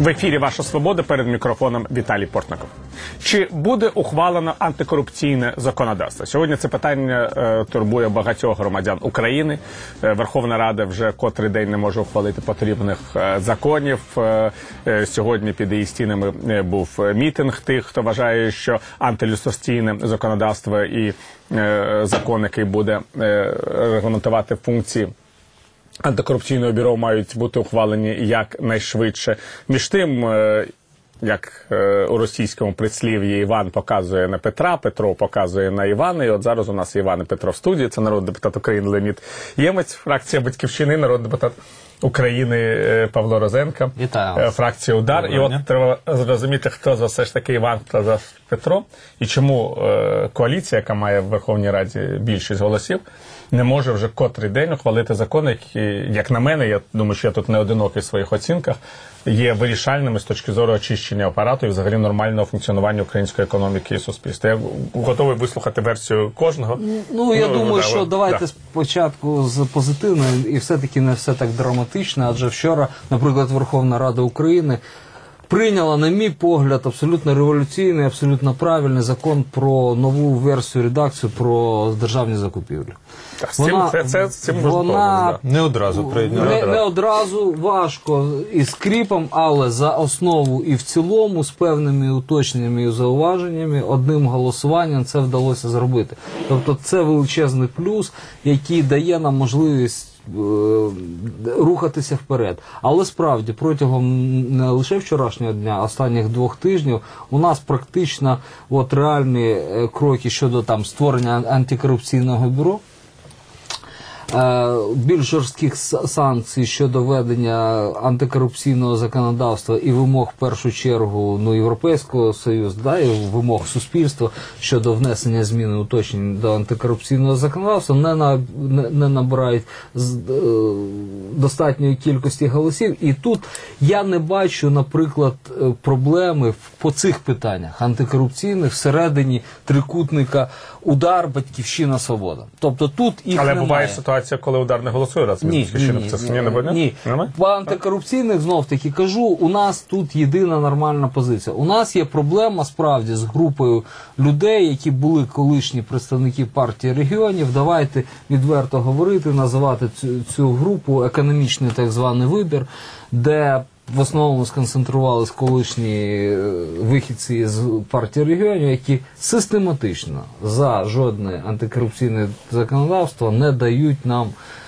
В ефірі «Ваша свобода», перед мікрофоном Віталій Портников. Чи буде ухвалено антикорупційне законодавство? Сьогодні це питання турбує багатьох громадян України. Верховна Рада вже котрий день не може ухвалити потрібних законів. Сьогодні під її стінами був мітинг тих, хто вважає, що антилюстраційне законодавство і закон, який буде регламентувати функції антикорупційного бюро, мають бути ухвалені якнайшвидше. Між тим, як у російському прислів'ї, Іван показує на Петра, Петро показує на Івана. І от зараз у нас Іван і Петро в студії. Це народний депутат України Леонід Ємець, фракція «Батьківщини», народний депутат України Павло Розенко, фракція «Удар». І от треба зрозуміти, хто з вас все ж таки Іван, хто з вас Петро, і чому коаліція, яка має в Верховній Раді більшість голосів, не може вже котрий день ухвалити закон, який, як на мене, я думаю, що я тут не одинокий в своїх оцінках, є вирішальними з точки зору очищення апарату і взагалі нормального функціонування української економіки і суспільства. Я готовий вислухати версію кожного. Я думаю, що давайте спочатку з позитивної, і все-таки не все так драматично, адже вчора, наприклад, Верховна Рада України прийняла, на мій погляд, абсолютно революційний, абсолютно правильний закон про нову версію, редакцію про державні закупівлі. Вона не одразу прийняла. Не одразу, важко і скріпом, але за основу і в цілому, з певними уточненнями і зауваженнями, одним голосуванням це вдалося зробити. Тобто це величезний плюс, який дає нам можливість рухатися вперед. Але справді, протягом не лише вчорашнього дня, а останніх 2 тижнів, у нас практично реальні кроки щодо створення антикорупційного бюро, більш жорстких санкцій щодо ведення антикорупційного законодавства і вимог, в першу чергу, Європейського Союзу, і вимог суспільства щодо внесення змін і уточнень до антикорупційного законодавства не набирають достатньої кількості голосів. І тут я не бачу, наприклад, проблеми по цих питаннях антикорупційних всередині трикутника «Удар», «Батьківщина», «Свобода». Тобто тут їх немає. Але буває ситуація, коли «Удар» не голосує разом з «Батьківщиною». Ні. По антикорупційних, знов-таки кажу, у нас тут єдина нормальна позиція. У нас є проблема, справді, з групою людей, які були колишні представники партії регіонів. Давайте відверто говорити, називати цю групу економічний так званий вибір, де в основному сконцентрувались колишні вихідці з партії регіонів, які систематично за жодне антикорупційне законодавство не дають нам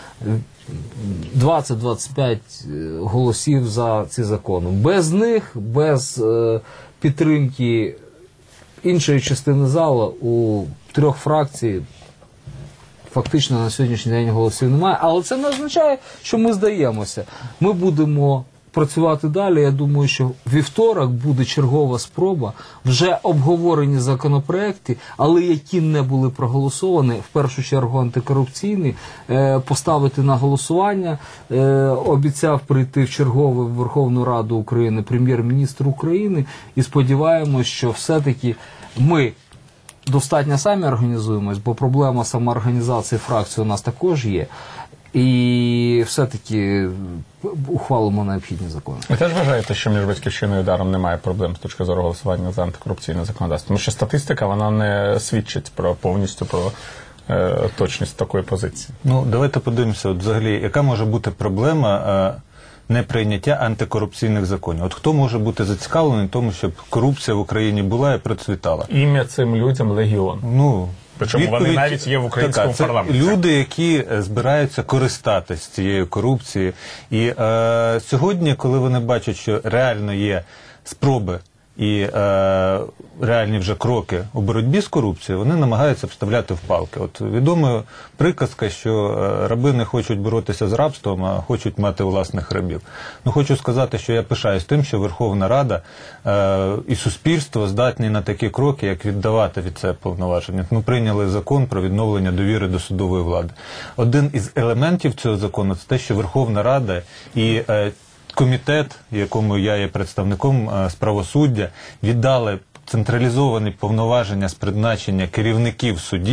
20-25 голосів за ці закони. Без них, без підтримки іншої частини залу у 3 фракцій фактично на сьогоднішній день голосів немає. Але це не означає, що ми здаємося. Ми будемо працювати далі. Я думаю, що вівторок буде чергова спроба вже обговорені законопроекти, але які не були проголосовані, в першу чергу антикорупційні, поставити на голосування. Обіцяв прийти в чергову Верховну Раду України прем'єр-міністр України, і сподіваємось, що все-таки ми достатньо самі організуємось, бо проблема самоорганізації фракції у нас також є. І все-таки ухвалимо необхідні закони. Ви теж вважаєте, що між «Батьківщиною» і «Ударом» немає проблем з точки зору голосування за антикорупційне законодавство? Тому що статистика, вона не свідчить повністю про точність такої позиції. Давайте подивимося, взагалі, яка може бути проблема неприйняття антикорупційних законів. Хто може бути зацікавлений в тому, щоб корупція в Україні була і процвітала? Ім'я цим людям «Легіон». Причому вони навіть є в українському парламенті. Люди, які збираються користатись цією корупцією. І сьогодні, коли вони бачать, що реально є спроби і реальні вже кроки у боротьбі з корупцією, вони намагаються вставляти в палки. От відома приказка, що раби не хочуть боротися з рабством, а хочуть мати власних рабів. Хочу сказати, що я пишаюсь тим, що Верховна Рада і суспільство здатні на такі кроки, як віддавати від себе повноваження. Прийняли закон про відновлення довіри до судової влади. Один із елементів цього закону – це те, що Верховна Рада і комітет, якому я є представником з правосуддя, віддали централізовані повноваження з призначення керівників судів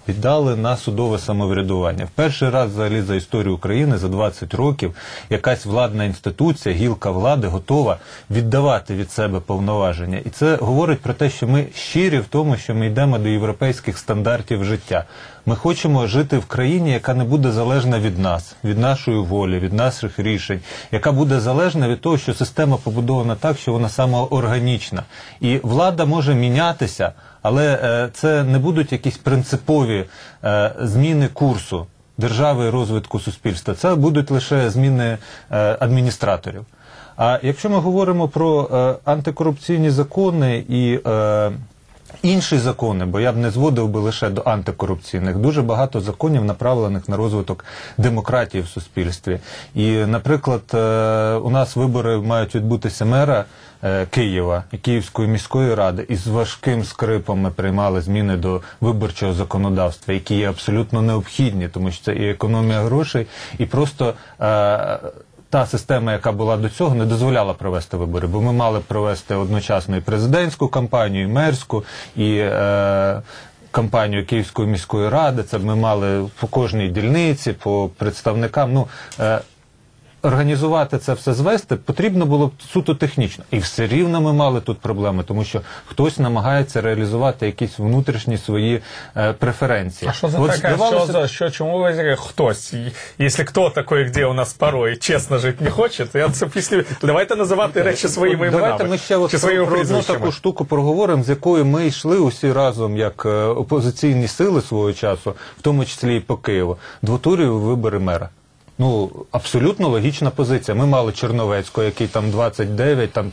віддали на судове самоврядування. В перший раз взагалі за історію України за 20 років якась владна інституція, гілка влади готова віддавати від себе повноваження. І це говорить про те, що ми щирі в тому, що ми йдемо до європейських стандартів життя. Ми хочемо жити в країні, яка не буде залежна від нас, від нашої волі, від наших рішень, яка буде залежна від того, що система побудована так, що вона самоорганічна. І влада може мінятися, але це не будуть якісь принципові зміни курсу держави і розвитку суспільства. Це будуть лише зміни адміністраторів. А якщо ми говоримо про антикорупційні закони і інші закони, бо я б не зводив би лише до антикорупційних, дуже багато законів направлених на розвиток демократії в суспільстві. І, наприклад, у нас вибори мають відбутися мера Києва і Київської міської ради, і з важким скрипом ми приймали зміни до виборчого законодавства, які є абсолютно необхідні, тому що це і економія грошей, і просто та система, яка була до цього, не дозволяла провести вибори, бо ми мали провести одночасно і президентську кампанію, і мерську, і кампанію Київської міської ради. Це ми мали по кожній дільниці, по представникам. Організувати це все, звести, потрібно було суто технічно. І все рівно ми мали тут проблеми, тому що хтось намагається реалізувати якісь внутрішні свої преференції. А що за таке? Чому ви хтось? Якщо хто такий, де у нас порой чесно жити не хоче, я це після... Давайте називати речі своїми іменами. Давайте ми ще про одну таку штуку проговоримо, з якою ми йшли усі разом, як опозиційні сили свого часу, в тому числі і по Києву. Двотуріві вибори мера. Абсолютно логічна позиція. Ми мали Черновецького, який там 29, там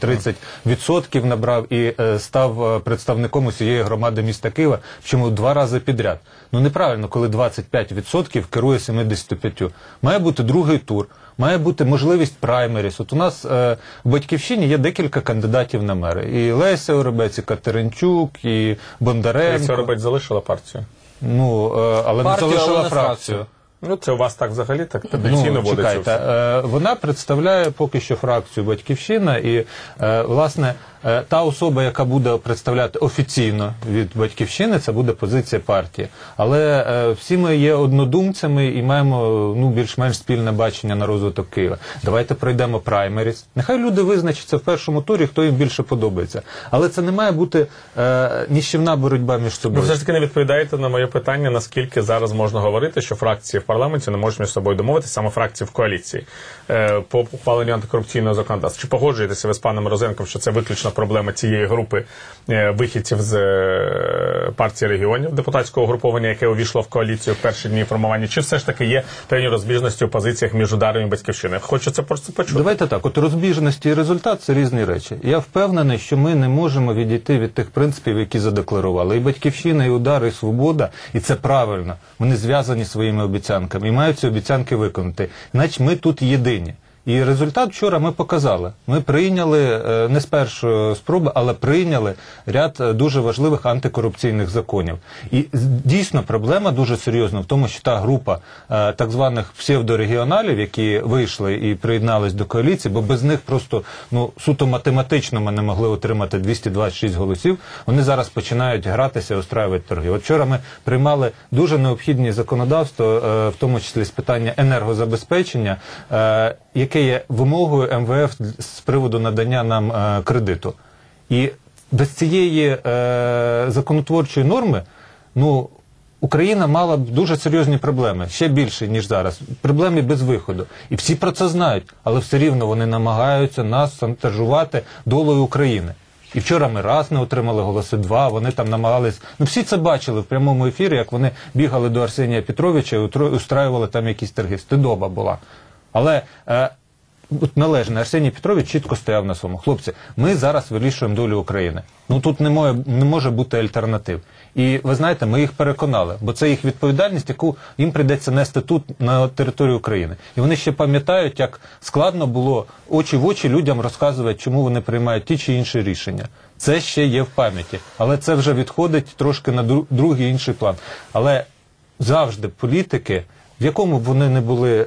30% набрав і став представником усієї громади міста Києва, чому 2 рази підряд. Неправильно, коли 25% керує 75%. Має бути другий тур, має бути можливість праймеріс. От у нас в Батьківщині є декілька кандидатів на мери. І Леся Оробець, і Катеринчук, і Бондаренко. Леся Оробець залишила партію. Але не залишила фракцію. Це у вас так взагалі так традиційно водиться все. Вона представляє поки що фракцію «Батьківщина» і, власне, та особа, яка буде представляти офіційно від «Батьківщини», це буде позиція партії. Але всі ми є однодумцями і маємо більш-менш спільне бачення на розвиток Києва. Давайте пройдемо праймеріс. Нехай люди визначаться в першому турі, хто їм більше подобається. Але це не має бути ніщівна боротьба між собою. Ви все ж таки не відповідаєте на моє питання, наскільки зараз можна говорити, що фракції в парламенті не можуть між собою домовитися, саме фракції в коаліції по ухваленню антикорупційного законодавства. Чи погоджуєтеся ви з паном Розенком, що це виключно проблема цієї групи вихідців з партії регіонів, депутатського угруповання, яке увійшло в коаліцію в перші дні формування, чи все ж таки є певні розбіжності у позиціях між Ударом і Батьківщиною? Хочу це просто почути. Давайте так, от розбіжності і результат – це різні речі. Я впевнений, що ми не можемо відійти від тих принципів, які задекларували. І Батьківщина, і Удар, і Свобода, і це правильно. Вони зв'язані своїми обіцянками і мають ці обіцянки виконати. Іначе ми тут єдині. І результат вчора ми показали. Ми прийняли, не з першої спроби, але прийняли ряд дуже важливих антикорупційних законів. І дійсно проблема дуже серйозна в тому, що та група так званих псевдорегіоналів, які вийшли і приєднались до коаліції, бо без них просто суто математично ми не могли отримати 226 голосів, вони зараз починають гратися і устраювати торги. От вчора ми приймали дуже необхідні законодавства, в тому числі з питання енергозабезпечення, яке є вимогою МВФ з приводу надання нам кредиту. І без цієї законотворчої норми, Україна мала б дуже серйозні проблеми, ще більше, ніж зараз. Проблеми без виходу. І всі про це знають, але все рівно вони намагаються нас шантажувати долею України. І вчора ми раз не отримали голоси, 2, вони там намагались... всі це бачили в прямому ефірі, як вони бігали до Арсенія Петровича і устраювали там якісь торги. Стидоба була. Але належно, Арсеній Петрович чітко стояв на своєму. Хлопці, ми зараз вирішуємо долю України. Тут не може бути альтернатив. І ви знаєте, ми їх переконали, бо це їх відповідальність, яку їм прийдеться нести тут, на території України. І вони ще пам'ятають, як складно було очі в очі людям розказувати, чому вони приймають ті чи інші рішення. Це ще є в пам'яті. Але це вже відходить трошки на другий інший план. Але завжди політики, в якому б вони не були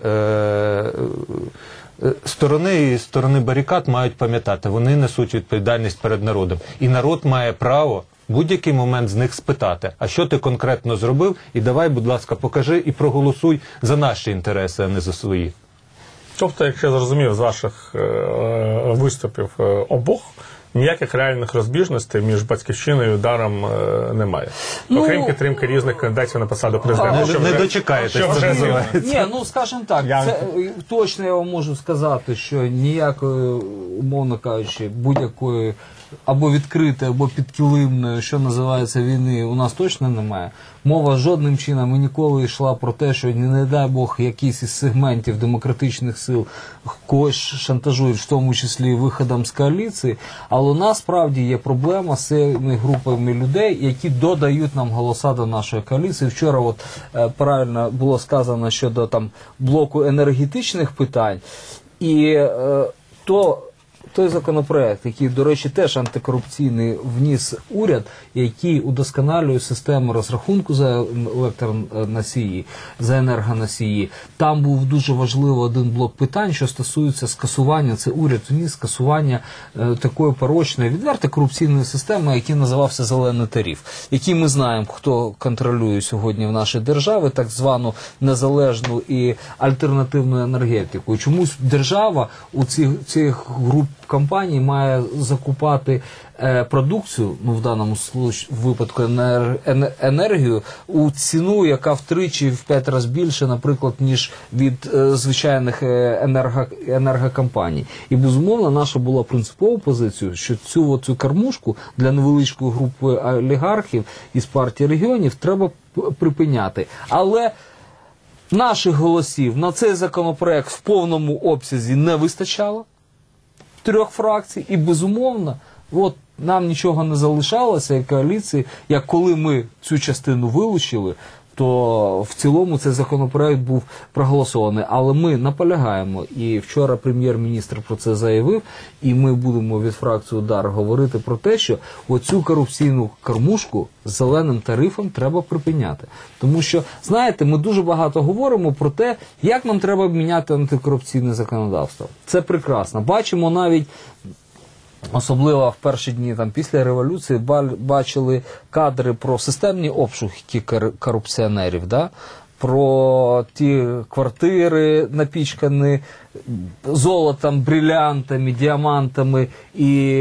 сторони барикад, мають пам'ятати, вони несуть відповідальність перед народом. І народ має право будь-який момент з них спитати, а що ти конкретно зробив, і давай, будь ласка, покажи і проголосуй за наші інтереси, а не за свої. Тобто, якщо я зрозумів з ваших виступів обох, ніяких реальних розбіжностей між «Батьківщиною» і «Ударом» немає. Окрім підтримки різних кандидатів на посаду президента. Не дочекаєтесь, що вже це називається. Ні, ну скажімо так, це точно я вам можу сказати, що ніякої, умовно кажучи, будь-якої або відкритої, або підкилимної, що називається, війни, у нас точно немає. Мова жодним чином і ніколи йшла про те, що, не дай Бог, якийсь із сегментів демократичних сил когось шантажують, в тому числі виходом з коаліції, але у нас справді є проблема з цими групами людей, які додають нам голоса до нашої коаліції. Вчора от правильно було сказано щодо там блоку енергетичних питань, і той законопроект, який, до речі, теж антикорупційний, вніс уряд, який удосконалює систему розрахунку за електроносії, за енергоносії. Там був дуже важливий один блок питань, що стосується скасування, це уряд вніс скасування такої порочної, відверто корупційної системи, який називався «зелений тариф», який ми знаємо, хто контролює сьогодні в нашій державі, так звану незалежну і альтернативну енергетику. Чомусь держава у цих груп компаній має закупати продукцію, ну в даному випадку енергію, у ціну, яка втричі, в 5 разів більше, наприклад, ніж від звичайних енергокомпаній. І, безумовно, наша була принципова позиція, що цю кормушку для невеличкої групи олігархів із партії регіонів треба припиняти. Але наших голосів на цей законопроект в повному обсязі не вистачало. 3 фракцій, і, безумовно, от нам нічого не залишалося, як коаліції, як коли ми цю частину вилучили, то в цілому цей законопроект був проголосований. Але ми наполягаємо, і вчора прем'єр-міністр про це заявив, і ми будемо від фракції «Удар» говорити про те, що оцю корупційну кормушку з зеленим тарифом треба припиняти. Тому що, знаєте, ми дуже багато говоримо про те, як нам треба міняти антикорупційне законодавство. Це прекрасно. Бачимо навіть, особливо в перші дні там, після революції, бачили кадри про системні обшуки корупціонерів, да? Про ті квартири, напічкані золотом, брилянтами, діамантами і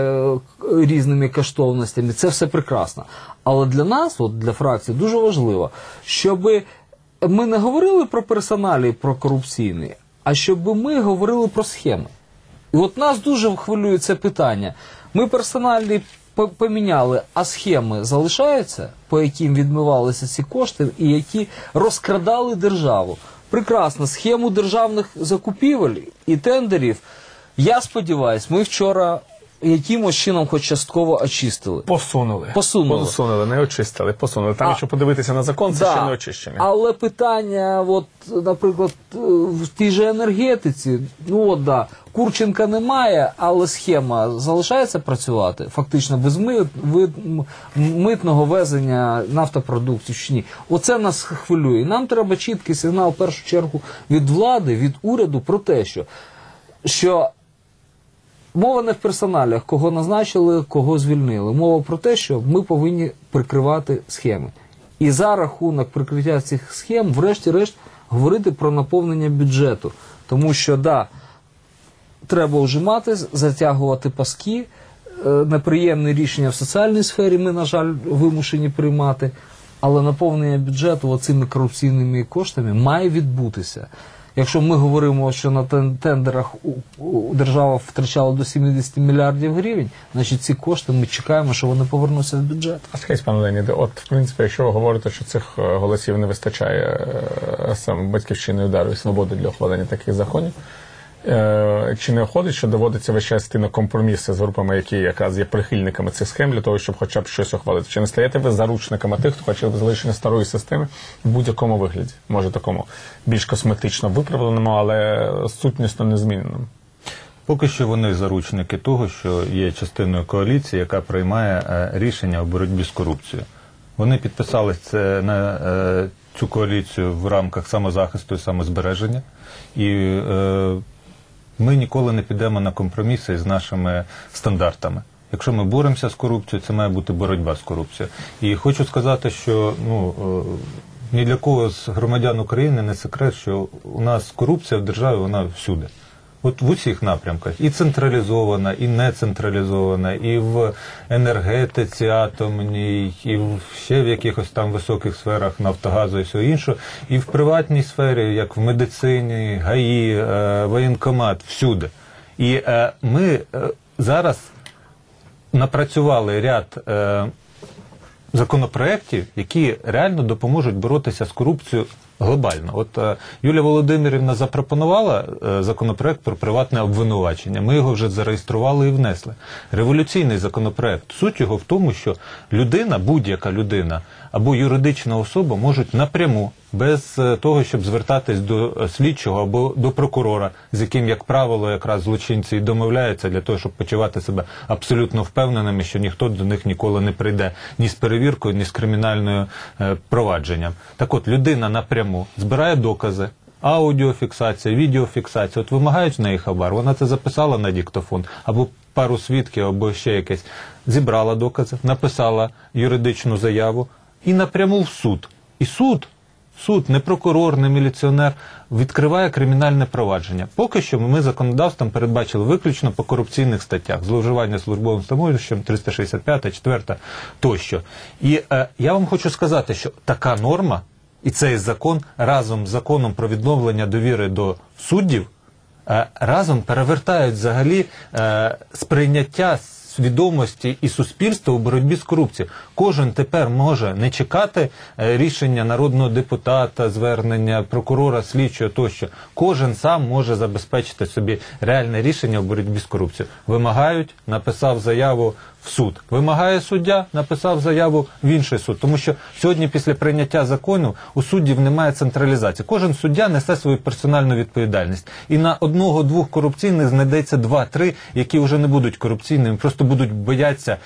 різними коштовностями. Це все прекрасно. Але для нас, от для фракції, дуже важливо, щоб ми не говорили про персоналі, про корупційні, а щоб ми говорили про схеми. І от нас дуже хвилює це питання. Ми персоналі поміняли, а схеми залишаються, по яким відмивалися ці кошти і які розкрадали державу. Прекрасно, схему державних закупівель і тендерів, я сподіваюся, ми вчора якимось чином хоч частково очистили. Посунули, не очистили, посунули. Там, якщо подивитися на закон, це ще не очищення. Але питання, от, наприклад, в тій же енергетиці, ну от, да, Курченка немає, але схема залишається працювати, фактично без митного везення нафтопродуктів чи ні. Оце нас хвилює. І нам треба чіткий сигнал, в першу чергу, від влади, від уряду про те, що мова не в персоналях, кого назначили, кого звільнили. Мова про те, що ми повинні прикривати схеми. І за рахунок прикриття цих схем, врешті-решт, говорити про наповнення бюджету. Тому що, да, треба ужимати, затягувати паски, неприємні рішення в соціальній сфері ми, на жаль, вимушені приймати, але наповнення бюджету оцими корупційними коштами має відбутися. Якщо ми говоримо, що на тендерах держава втрачала до 70 мільярдів гривень, значить ці кошти ми чекаємо, що вони повернуться в бюджет. А скажіть, пане Леоніде, от, в принципі, якщо ви говорите, що цих голосів не вистачає саме «Батьківщини», «Удару» і «Свободи» для ухвалення таких законів, чи не виходить, що доводиться весь час йти на компроміси з групами, які якраз є прихильниками цих схем, для того, щоб хоча б щось ухвалити? Чи не стаєте ви заручниками тих, хто хоче залишення старої системи в будь-якому вигляді? Може, такому більш косметично виправленому, але сутнісно незміненому? Поки що вони заручники того, що є частиною коаліції, яка приймає рішення у боротьбі з корупцією. Вони підписалися на цю коаліцію в рамках самозахисту і самозбереження. І ми ніколи не підемо на компроміси з нашими стандартами. Якщо ми боремося з корупцією, це має бути боротьба з корупцією. І хочу сказати, що ні для кого з громадян України не секрет, що у нас корупція в державі, вона всюди. От в усіх напрямках. І централізована, і не централізована, і в енергетиці атомній, і ще в якихось там високих сферах Нафтогазу і всього іншого, і в приватній сфері, як в медицині, ГАІ, воєнкомат, всюди. І ми зараз напрацювали ряд законопроєктів, які реально допоможуть боротися з корупцією глобально. От Юлія Володимирівна запропонувала законопроект про приватне обвинувачення. Ми його вже зареєстрували і внесли. Революційний законопроект. Суть його в тому, що людина, будь-яка людина або юридична особа можуть напряму, без того, щоб звертатись до слідчого або до прокурора, з яким, як правило, якраз злочинці і домовляються для того, щоб почувати себе абсолютно впевненими, що ніхто до них ніколи не прийде ні з перевіркою, ні з кримінальною провадженням. Так от, людина напряму збирає докази, аудіофіксація, відеофіксація. От вимагають в неї хабар, вона це записала на диктофон, або пару свідків, або ще якесь. Зібрала докази, написала юридичну заяву і напряму в суд. І суд, не прокурор, не міліціонер, відкриває кримінальне провадження. Поки що ми законодавством передбачили виключно по корупційних статтях. Зловживання службовим становищем, 365, 4 тощо. І я вам хочу сказати, що така норма і цей закон разом з законом про відновлення довіри до суддів разом перевертають взагалі сприйняття свідомості і суспільства у боротьбі з корупцією. Кожен тепер може не чекати рішення народного депутата, звернення прокурора, слідчого тощо. Кожен сам може забезпечити собі реальне рішення у боротьбі з корупцією. Вимагають, написав заяву в суд. Вимагає суддя, написав заяву в інший суд. Тому що сьогодні після прийняття закону у суддів немає централізації. Кожен суддя несе свою персональну відповідальність. І на одного-двох корупційних знайдеться 2-3, які вже не будуть корупційними, просто будуть боятися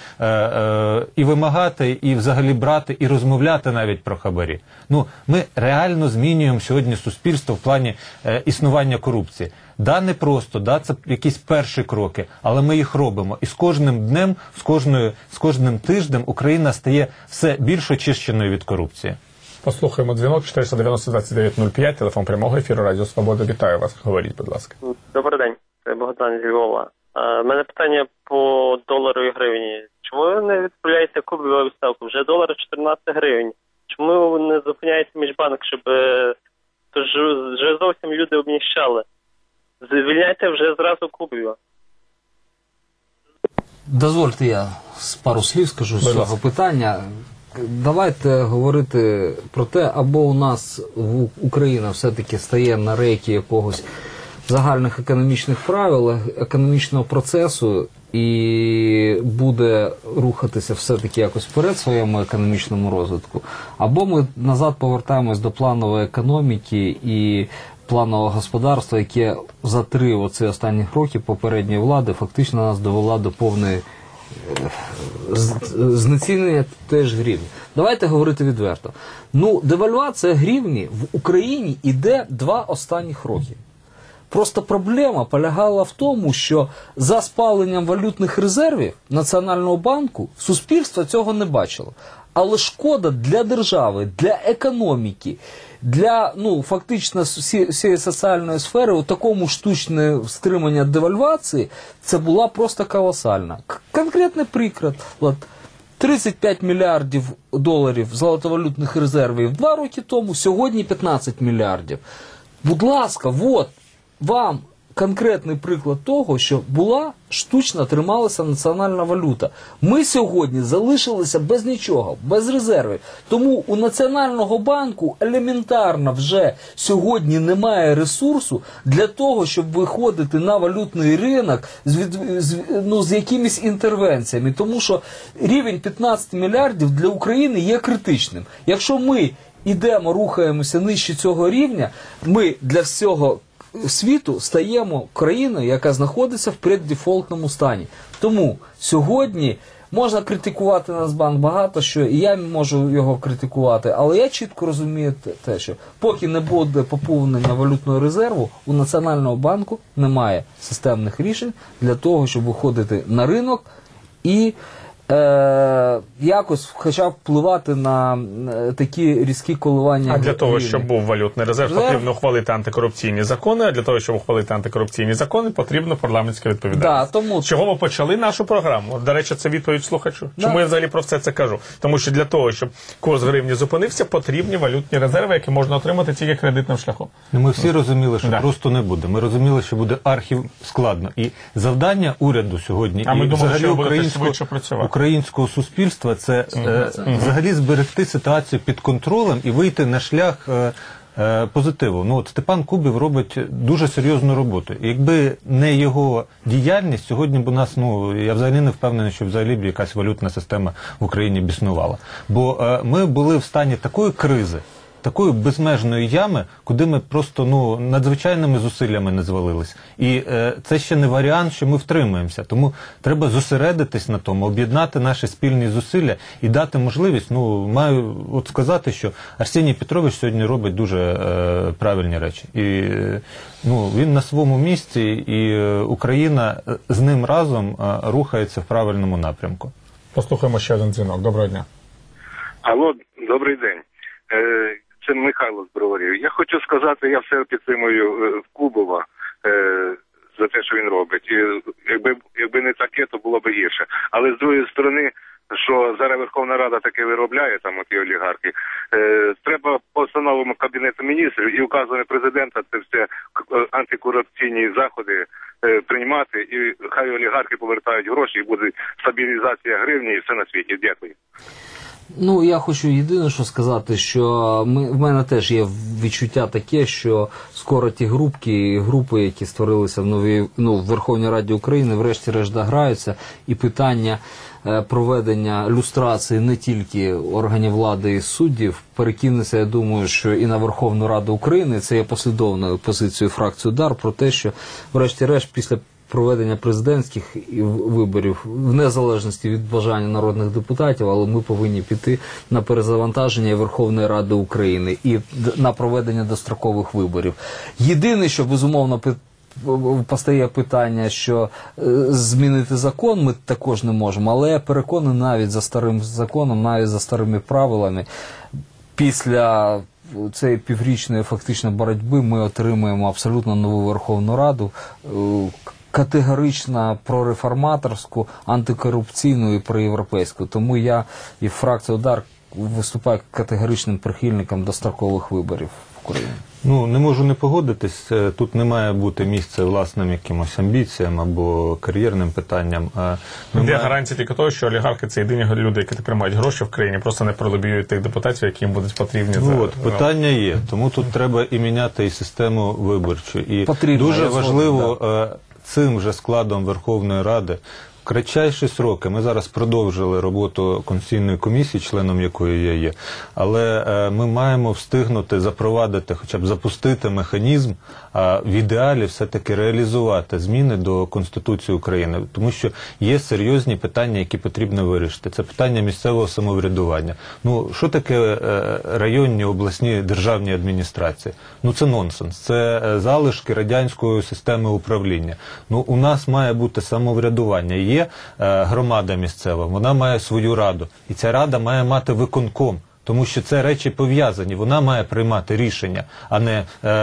і вимагати, і взагалі брати, і розмовляти навіть про хабарі. Ми реально змінюємо сьогодні суспільство в плані існування корупції. Да, не просто, да, це якісь перші кроки, але ми їх робимо. І з кожним днем, з кожним тижнем Україна стає все більш очищеною від корупції. Послухаємо дзвінок 490-2905, телефон прямого ефіру Радіо Свобода. Вітаю вас. Говоріть, будь ласка. Добрий день, це Богдан зі Львова. У мене питання по долару і гривні. Чому ви не відправляєте Кубіву відставку? Вже долар 14 гривень. Чому ви не зупиняєте Міжбанк, щоб тож вже зовсім люди обніщали? Звільняйте вже зразу Кубіва. Дозвольте, я пару слів скажу з цього питання. Давайте говорити про те, або у нас Україна все-таки стає на рейки якогось загальних економічних правил, економічного процесу і буде рухатися все-таки якось вперед в своєму економічному розвитку, або ми назад повертаємось до планової економіки і планового господарства, яке за 3 останніх роки попередньої влади фактично нас довела до повної знецінення теж гривні. Давайте говорити відверто. Девальвація гривні в Україні йде 2 останніх роки. Просто проблема полягала в тому, що за спаленням валютних резервів Національного банку суспільство цього не бачило. Але шкода для держави, для економіки, для фактично всієї соціальної сфери у такому штучне стримання девальвації, це була просто колосальна. Конкретний приклад. 35 мільярдів доларів золотовалютних резервів 2 роки тому, сьогодні 15 мільярдів. Будь ласка, вам конкретний приклад того, що була штучно трималася національна валюта. Ми сьогодні залишилися без нічого, без резервів. Тому у Національного банку елементарно вже сьогодні немає ресурсу для того, щоб виходити на валютний ринок з якимись інтервенціями. Тому що рівень 15 мільярдів для України є критичним. Якщо ми рухаємося нижче цього рівня, ми для всього світу стаємо країною, яка знаходиться в преддефолтному стані. Тому сьогодні можна критикувати Нацбанк багато що, і я можу його критикувати, але я чітко розумію те, що поки не буде поповнення валютного резерву, у Національного банку немає системних рішень для того, щоб виходити на ринок і якось хоча б впливати на такі різкі коливання. А для того, гривні. щоб був валютний резерв, потрібно ухвалити антикорупційні закони, а для того, щоб ухвалити антикорупційні закони, потрібна парламентська відповідальність. Да, тому... Чого ми почали нашу програму? От, до речі, це відповідь слухачу. Чому я взагалі про все це кажу? Тому що для того, щоб курс гривні зупинився, потрібні валютні резерви, які можна отримати тільки кредитним шляхом. Ну, ми всі розуміли, що просто не буде. Ми розуміли, що буде складно. І завдання уряду сьогодні, А ми і думали, взагалі що ви будете швидше працювати. українського суспільства, це взагалі зберегти ситуацію під контролем і вийти на шлях позитиву. Ну, от Степан Кубів робить дуже серйозну роботу. І якби не його діяльність, сьогодні б у нас, я взагалі не впевнений, що взагалі б якась валютна система в Україні б існувала. Бо ми були в стані такої кризи, такої безмежної ями, куди ми просто надзвичайними зусиллями не звалились. І це ще не варіант, що ми втримаємося. Тому треба зосередитись на тому, об'єднати наші спільні зусилля і дати можливість, маю сказати, що Арсеній Петрович сьогодні робить дуже правильні речі. І він на своєму місці, і Україна з ним разом рухається в правильному напрямку. Послухаємо ще один дзвінок. Доброго дня. Алло, добрий день. Це Михайло з Броварів. Я хочу сказати, я все підтримую Кубова за те, що він робить. І якби не таке, то було б гірше. Але з другої сторони, що зараз Верховна Рада таке виробляє, там ті олігархи, треба постановами Кабінету міністрів і указами президента це все антикорупційні заходи приймати, і хай олігархи повертають гроші, і буде стабілізація гривні і все на світі. Дякую. Я хочу єдине, що сказати, що в мене теж є відчуття таке, що скоро ті групи, які створилися в Верховній Раді України, врешті-решт дограються, і питання проведення люстрації не тільки органів влади і суддів перекинеться, я думаю, що і на Верховну Раду України. Це є послідовною позицією фракції «Удар» про те, що врешті-решт після проведення президентських виборів, в незалежності від бажання народних депутатів, але ми повинні піти на перезавантаження Верховної Ради України і на проведення дострокових виборів. Єдине, що, безумовно, постає питання, що змінити закон ми також не можемо, але я переконаний, навіть за старим законом, навіть за старими правилами, після цієї піврічної фактично боротьби ми отримаємо абсолютно нову Верховну Раду, категорично прореформаторську, антикорупційну і проєвропейську. Тому я і фракція «Удар» виступаю категоричним прихильником дострокових виборів в Україні. Не можу не погодитись. Тут не має бути місце власним якимось амбіціям або кар'єрним питанням. Є гарантія тільки того, що олігархи – це єдині люди, які тепер мають гроші в країні, просто не пролобіюють тих депутатів, які їм будуть потрібні. Питання є. Тому тут треба і міняти і систему виборчу. І потрібно, дуже важливо цим вже складом Верховної Ради в кратчайші сроки. Ми зараз продовжили роботу Конституційної комісії, членом якої я є, але ми маємо встигнути запровадити, хоча б запустити механізм, а в ідеалі все-таки реалізувати зміни до Конституції України. Тому що є серйозні питання, які потрібно вирішити. Це питання місцевого самоврядування. Що таке районні, обласні державні адміністрації? Це нонсенс. Це залишки радянської системи управління. У нас має бути самоврядування. Є громада місцева, вона має свою раду. І ця рада має мати виконком. Тому що це речі пов'язані. Вона має приймати рішення, а не,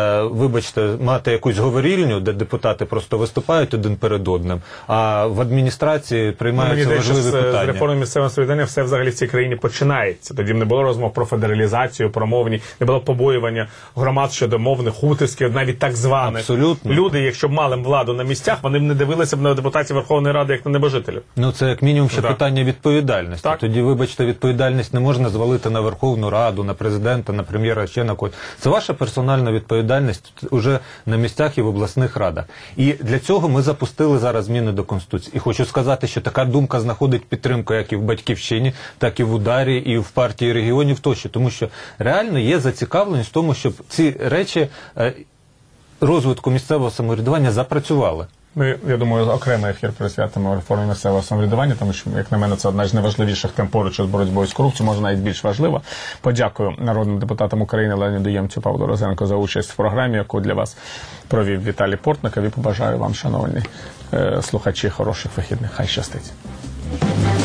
мати якусь говорільню, де депутати просто виступають один перед одним, а в адміністрації приймаються важливі питання. З реформи місцевого самоврядування все взагалі в цій країні починається. Тоді не було розмов про федералізацію, про мовні, не було побоювання громад щодо мовних, хуторських, навіть так званих. Абсолютно. Люди, якщо б мали владу на місцях, вони б не дивилися б на депутатів Верховної Ради як на небожителів. Це як мінімум ще питання відповідальності. Так. Тоді, вибачте, відповідальність не можна звалити на Верховну Раду, на президента, на прем'єра, ще на когось. Це ваша персональна відповідальність уже на місцях і в обласних радах. І для цього ми запустили зараз зміни до Конституції. І хочу сказати, що така думка знаходить підтримку як і в «Батьківщині», так і в «Ударі», і в партії регіонів тощо. Тому що реально є зацікавленість в тому, щоб ці речі розвитку місцевого самоврядування запрацювали. Я думаю, окремий ефір присвятимо реформі місцевого самоврядування, тому що, як на мене, це одна з найважливіших тем поруч з боротьбою з корупцією, може навіть більш важлива. Подякую народним депутатам України Леоніду Ємцю, Павлу Розенко за участь в програмі, яку для вас провів Віталій Портников, і побажаю вам, шановні слухачі, хороших вихідних. Хай щастить. Дякую.